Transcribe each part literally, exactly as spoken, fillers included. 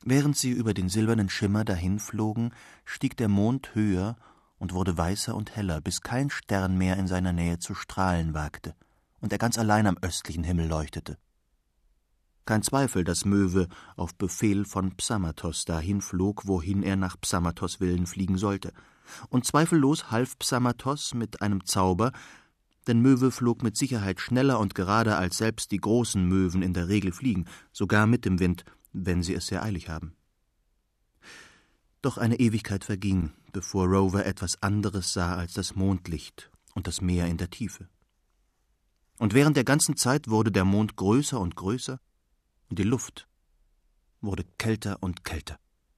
Während sie über den silbernen Schimmer dahinflogen, stieg der Mond höher und wurde weißer und heller, bis kein Stern mehr in seiner Nähe zu strahlen wagte und er ganz allein am östlichen Himmel leuchtete. Kein Zweifel, dass Möwe auf Befehl von Psamattos dahin flog, wohin er nach Psamattos Willen fliegen sollte. Und zweifellos half Psamattos mit einem Zauber, denn Möwe flog mit Sicherheit schneller und gerader, als selbst die großen Möwen in der Regel fliegen, sogar mit dem Wind, wenn sie es sehr eilig haben. Doch eine Ewigkeit verging, bevor Rover etwas anderes sah als das Mondlicht und das Meer in der Tiefe. Und während der ganzen Zeit wurde der Mond größer und größer, und die Luft wurde kälter und kälter.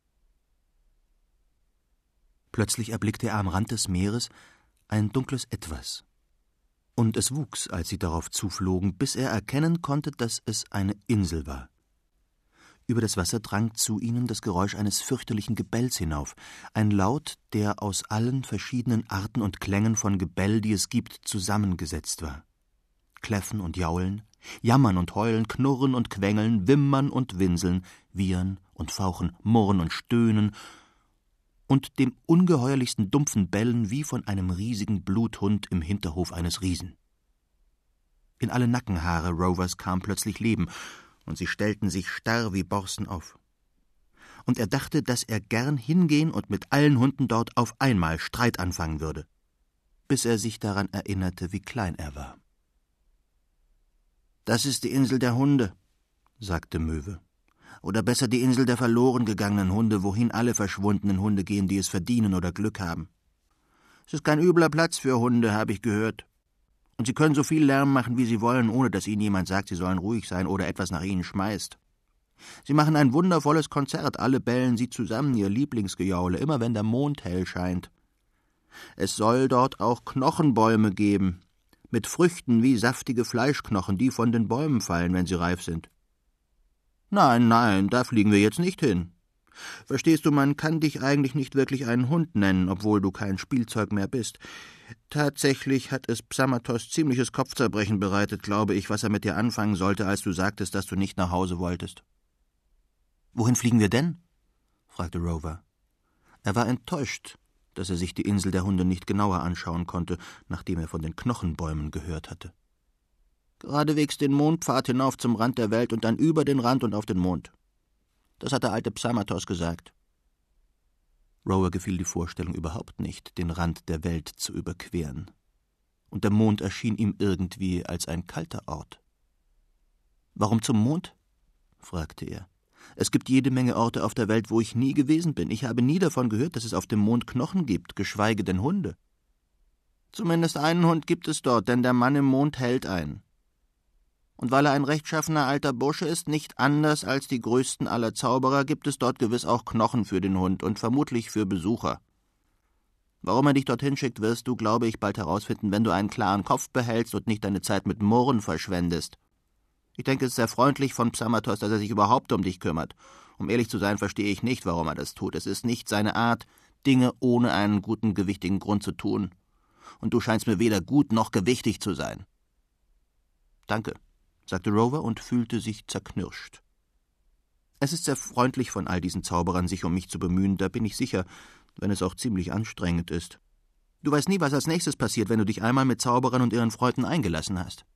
Plötzlich erblickte er am Rand des Meeres ein dunkles Etwas, und es wuchs, als sie darauf zuflogen, bis er erkennen konnte, dass es eine Insel war. Über das Wasser drang zu ihnen das Geräusch eines fürchterlichen Gebells hinauf, ein Laut, der aus allen verschiedenen Arten und Klängen von Gebell, die es gibt, zusammengesetzt war. Kläffen und Jaulen, Jammern und Heulen, Knurren und Quengeln, Wimmern und Winseln, Wiehern und Fauchen, Murren und Stöhnen und dem ungeheuerlichsten dumpfen Bellen wie von einem riesigen Bluthund im Hinterhof eines Riesen. In alle Nackenhaare Rovers kam plötzlich Leben, und sie stellten sich starr wie Borsten auf. Und er dachte, dass er gern hingehen und mit allen Hunden dort auf einmal Streit anfangen würde, bis er sich daran erinnerte, wie klein er war. »Das ist die Insel der Hunde«, sagte Möwe. »Oder besser die Insel der verloren gegangenen Hunde, wohin alle verschwundenen Hunde gehen, die es verdienen oder Glück haben. Es ist kein übler Platz für Hunde, habe ich gehört. Und sie können so viel Lärm machen, wie sie wollen, ohne dass ihnen jemand sagt, sie sollen ruhig sein oder etwas nach ihnen schmeißt. Sie machen ein wundervolles Konzert, alle bellen sie zusammen, ihr Lieblingsgejaule, immer wenn der Mond hell scheint. Es soll dort auch Knochenbäume geben, mit Früchten wie saftige Fleischknochen, die von den Bäumen fallen, wenn sie reif sind. Nein, nein, da fliegen wir jetzt nicht hin. Verstehst du, man kann dich eigentlich nicht wirklich einen Hund nennen, obwohl du kein Spielzeug mehr bist. Tatsächlich hat es Psamattos ziemliches Kopfzerbrechen bereitet, glaube ich, was er mit dir anfangen sollte, als du sagtest, dass du nicht nach Hause wolltest.« »Wohin fliegen wir denn?« fragte Rover. Er war enttäuscht, dass er sich die Insel der Hunde nicht genauer anschauen konnte, nachdem er von den Knochenbäumen gehört hatte. »Geradewegs den Mondpfad hinauf zum Rand der Welt und dann über den Rand und auf den Mond. Das hat der alte Psamattos gesagt.« Rover gefiel die Vorstellung überhaupt nicht, den Rand der Welt zu überqueren. Und der Mond erschien ihm irgendwie als ein kalter Ort. »Warum zum Mond?« fragte er. »Es gibt jede Menge Orte auf der Welt, wo ich nie gewesen bin. Ich habe nie davon gehört, dass es auf dem Mond Knochen gibt, geschweige denn Hunde.« »Zumindest einen Hund gibt es dort, denn der Mann im Mond hält ein. Und weil er ein rechtschaffener alter Bursche ist, nicht anders als die größten aller Zauberer, gibt es dort gewiss auch Knochen für den Hund und vermutlich für Besucher. Warum er dich dorthin schickt, wirst du, glaube ich, bald herausfinden, wenn du einen klaren Kopf behältst und nicht deine Zeit mit Murren verschwendest. Ich denke, es ist sehr freundlich von Psamattos, dass er sich überhaupt um dich kümmert. Um ehrlich zu sein, verstehe ich nicht, warum er das tut. Es ist nicht seine Art, Dinge ohne einen guten, gewichtigen Grund zu tun. Und du scheinst mir weder gut noch gewichtig zu sein.« »Danke«, sagte Rover und fühlte sich zerknirscht. »Es ist sehr freundlich von all diesen Zauberern, sich um mich zu bemühen, da bin ich sicher, wenn es auch ziemlich anstrengend ist. Du weißt nie, was als nächstes passiert, wenn du dich einmal mit Zauberern und ihren Freunden eingelassen hast.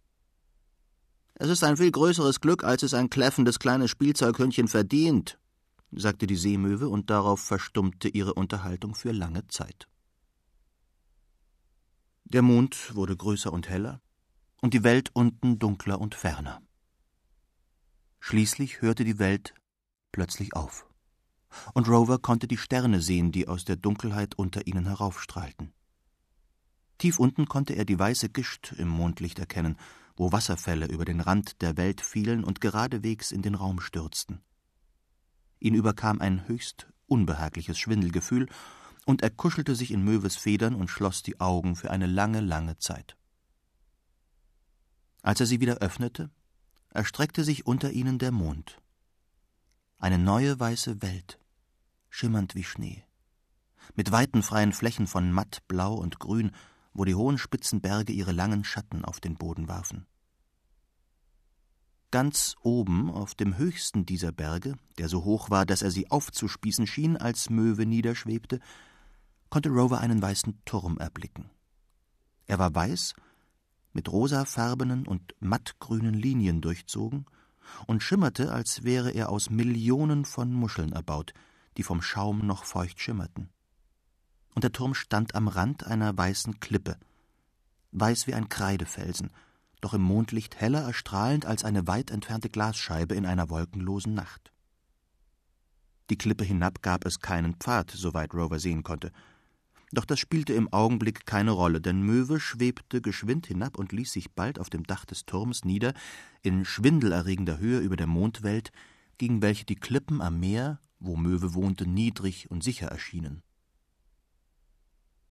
Es ist ein viel größeres Glück, als es ein kläffendes kleines Spielzeughündchen verdient«, sagte die Seemöwe, und darauf verstummte ihre Unterhaltung für lange Zeit. Der Mond wurde größer und heller, und die Welt unten dunkler und ferner. Schließlich hörte die Welt plötzlich auf, und Rover konnte die Sterne sehen, die aus der Dunkelheit unter ihnen heraufstrahlten. Tief unten konnte er die weiße Gischt im Mondlicht erkennen, wo Wasserfälle über den Rand der Welt fielen und geradewegs in den Raum stürzten. Ihn überkam ein höchst unbehagliches Schwindelgefühl, und er kuschelte sich in Möwes Federn und schloss die Augen für eine lange, lange Zeit. Als er sie wieder öffnete, erstreckte sich unter ihnen der Mond. Eine neue weiße Welt, schimmernd wie Schnee, mit weiten freien Flächen von matt Blau und Grün, wo die hohen spitzen Berge ihre langen Schatten auf den Boden warfen. Ganz oben, auf dem höchsten dieser Berge, der so hoch war, dass er sie aufzuspießen schien, als Möwe niederschwebte, konnte Rover einen weißen Turm erblicken. Er war weiß, mit rosafarbenen und mattgrünen Linien durchzogen und schimmerte, als wäre er aus Millionen von Muscheln erbaut, die vom Schaum noch feucht schimmerten. Und der Turm stand am Rand einer weißen Klippe, weiß wie ein Kreidefelsen, doch im Mondlicht heller erstrahlend als eine weit entfernte Glasscheibe in einer wolkenlosen Nacht. Die Klippe hinab gab es keinen Pfad, soweit Rover sehen konnte. Doch das spielte im Augenblick keine Rolle, denn Möwe schwebte geschwind hinab und ließ sich bald auf dem Dach des Turms nieder, in schwindelerregender Höhe über der Mondwelt, gegen welche die Klippen am Meer, wo Möwe wohnte, niedrig und sicher erschienen.